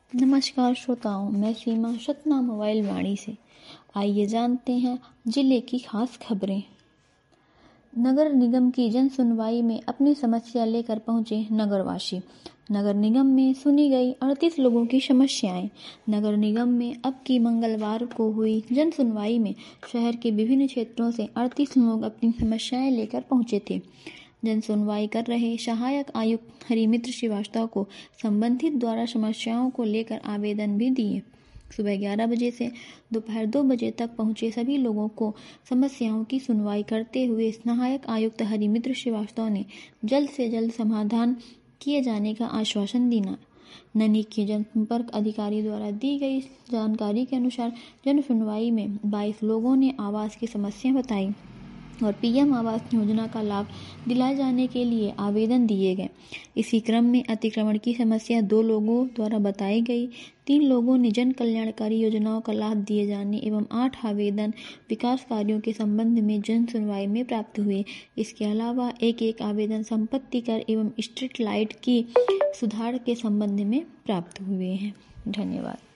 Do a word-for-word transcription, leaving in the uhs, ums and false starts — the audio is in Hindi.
नमस्कार श्रोताओं, मैं सीमा सतना मोबाइल वाणी से। आइए जानते हैं जिले की खास खबरें। नगर निगम की जन सुनवाई में अपनी समस्या लेकर पहुंचे नगरवासी। नगर निगम में सुनी गई अड़तीस लोगों की समस्याएं। नगर निगम में अब की मंगलवार को हुई जन सुनवाई में शहर के विभिन्न क्षेत्रों से अड़तीस लोग अपनी समस्याएं लेकर पहुंचे थे। जन सुनवाई कर रहे सहायक आयुक्त हरिमित्र श्रीवास्तव को संबंधित द्वारा समस्याओं को लेकर आवेदन भी दिए। सुबह ग्यारह बजे से दोपहर दो बजे तक पहुंचे सभी लोगों को समस्याओं की सुनवाई करते हुए सहायक आयुक्त हरिमित्र श्रीवास्तव ने जल्द से जल्द समाधान किए जाने का आश्वासन दिया। ननी के जनसंपर्क अधिकारी द्वारा दी गई जानकारी के अनुसार जन सुनवाई में बाईस लोगों ने आवास की समस्या बताई और पीएम आवास योजना का लाभ दिलाए जाने के लिए आवेदन दिए गए। इसी क्रम में अतिक्रमण की समस्या दो लोगों द्वारा बताई गई। तीन लोगों ने जन कल्याणकारी योजनाओं का लाभ दिए जाने एवं आठ आवेदन विकास कार्यों के संबंध में जन सुनवाई में प्राप्त हुए। इसके अलावा एक एक आवेदन संपत्ति कर एवं स्ट्रीट लाइट की सुधार के संबंध में प्राप्त हुए हैं। धन्यवाद।